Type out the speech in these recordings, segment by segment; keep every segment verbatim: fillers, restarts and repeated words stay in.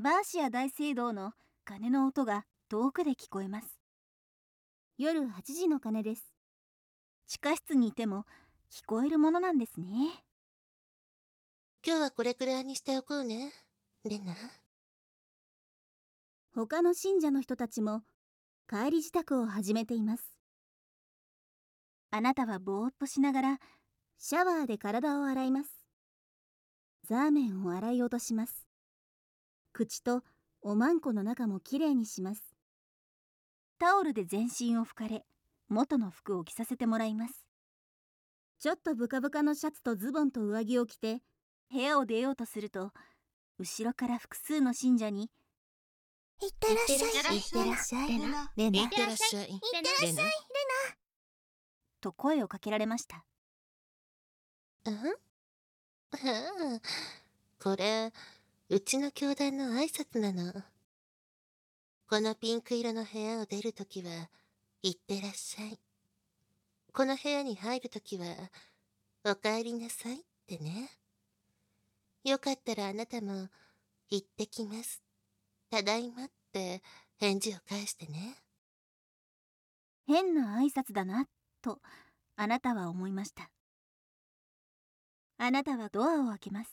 バーシア大聖堂の鐘の音が遠くで聞こえます。夜はちじの鐘です。地下室にいても聞こえるものなんですね。 今日はこれくらいにしておこうね、レナ。 他の信者の人たちも帰り支度を始めています。あなたはぼーっとしながらシャワーで体を洗います。ザーメンを洗い落とします。口とおまんこの中もきれいにします。タオルで全身を拭かれ、元の服を着させてもらいます。ちょっとブカブカのシャツとズボンと上着を着て部屋を出ようとすると、後ろから複数の信者に 「いってらっしゃい、 いってらっしゃい、 レナ、 レナ。 いってらっしゃい、 いってらっしゃい、レナ」 と声をかけられました。 うんはあ、これ、うちの教団の挨拶なの。このピンク色の部屋を出るときは、いってらっしゃい。この部屋に入るときは、おかえりなさいってね。よかったらあなたも、行ってきます。ただいまって返事を返してね。 変な挨拶だなとあなたは思いました。あなたはドアを開けます。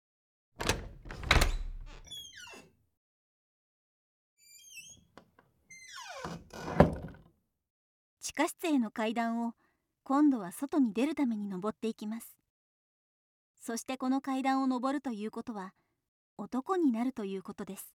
地下室への階段を今度は外に出るために登っていきます。そしてこの階段を登るということは男になるということです。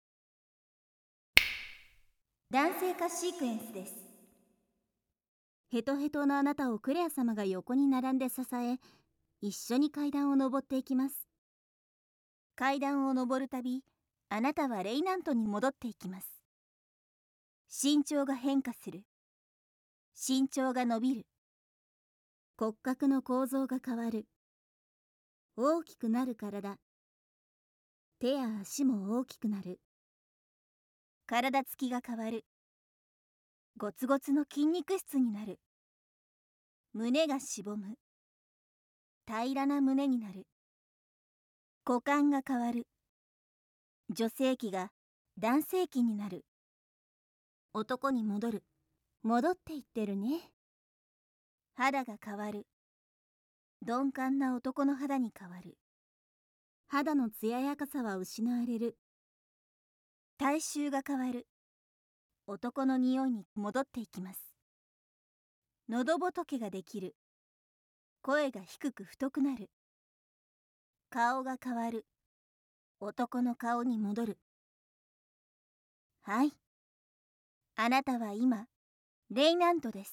男性化シークエンスです。ヘトヘトのあなたをクレア様が横に並んで支え、一緒に階段を登っていきます。階段を登るたび、あなたはレイナントに戻っていきます。身長が変化する。身長が伸びる。骨格の構造が変わる。大きくなる体。手や足も大きくなる。体つきが変わる。ゴツゴツの筋肉質になる。胸がしぼむ。平らな胸になる。股間が変わる。女性器が男性器になる。男に戻る。戻っていってるね。肌が変わる。鈍感な男の肌に変わる。肌の艶やかさは失われる。体臭が変わる。男の匂いに戻っていきます。喉仏ができる。声が低く太くなる。顔が変わる。男の顔に戻る。はい。あなたは今、レイナントです。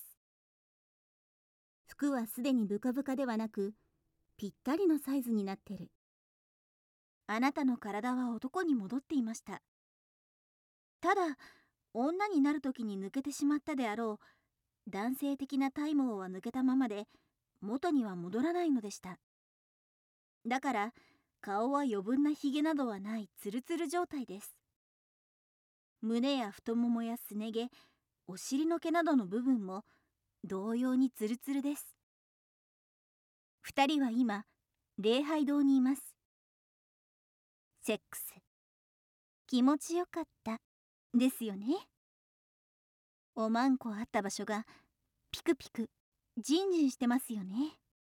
服はすでにブカブカではなく、ぴったりのサイズになってる。あなたの体は男に戻っていました。ただ、女になるときに抜けてしまったであろう、男性的な体毛は抜けたままで、元には戻らないのでした。だから、顔は余分なひげなどはないツルツル状態です。胸や太ももやすね毛、お尻の毛などの部分も同様にツルツルです。二人は今、礼拝堂にいます。セックス、気持ちよかったですよね。おまんこあった場所がピクピクジンジンしてますよね。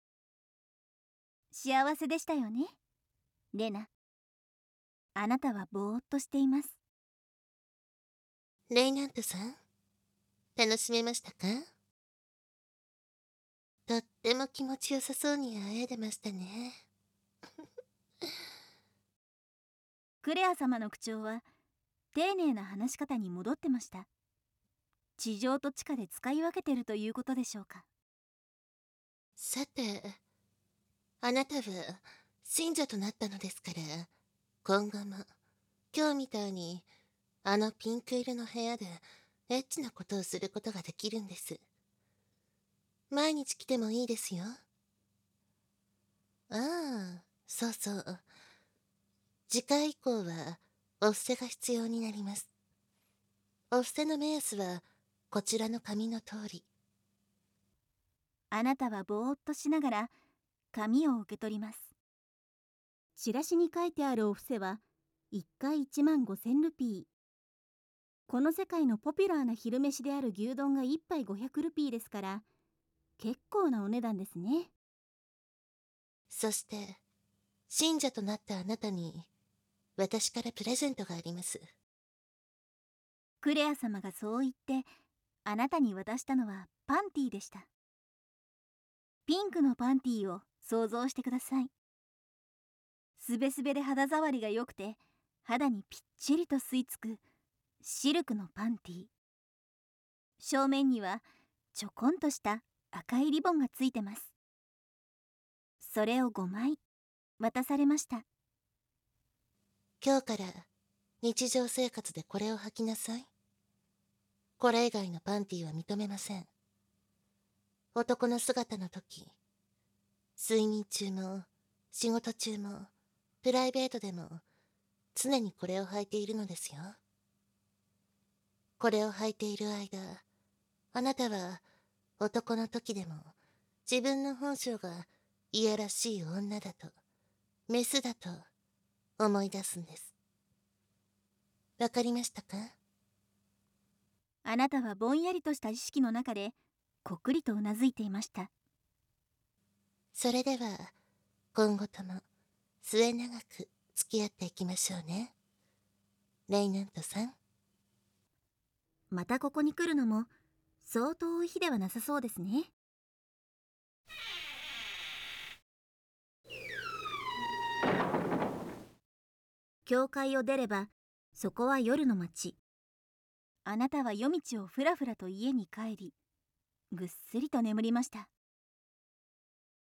幸せでしたよね、レナ。あなたはぼーっとしています。 レイナントさん、楽しめましたか？とっても気持ちよさそうにあえいでましたね。 クレア様の口調は丁寧な話し方に戻ってました。地上と地下で使い分けてるということでしょうか。 さて、あなたは信者となったのですから、今後も今日みたいにあのピンク色の部屋でエッチなことをすることができるんです。毎日来てもいいですよ。ああ、そうそう。次回以降はお布施が必要になります。お布施の目安はこちらの紙の通り。 あなたはぼーっとしながら紙を受け取ります。チラシに書いてあるお布施はいっかいいちまんごせんルピー。この世界のポピュラーな昼飯である牛丼がいっぱいごひゃくルピーですから、結構なお値段ですね。 そして信者となったあなたに私からプレゼントがあります。 クレア様がそう言ってあなたに渡したのはパンティーでした。ピンクのパンティーを想像してください。すべすべで肌触りが良くて肌にぴっちりと吸い付くシルクのパンティー。正面にはちょこんとした赤いリボンがついてます。それをごまい渡されました。 今日から日常生活でこれを履きなさい。これ以外のパンティーは認めません。男の姿の時、睡眠中も仕事中もプライベートでも常にこれを履いているのですよ。これを履いている間、あなたは男の時でも自分の本性がいやらしい女だと、メスだと思い出すんです。わかりましたか？ あなたはぼんやりとした意識の中でこっくりとうなずいていました。 それでは今後とも末永く付き合っていきましょうね、レイナントさん。 またここに来るのもそう遠い日ではなさそうですね。教会を出ればそこは夜の街。あなたは夜道をふらふらと家に帰りぐっすりと眠りました。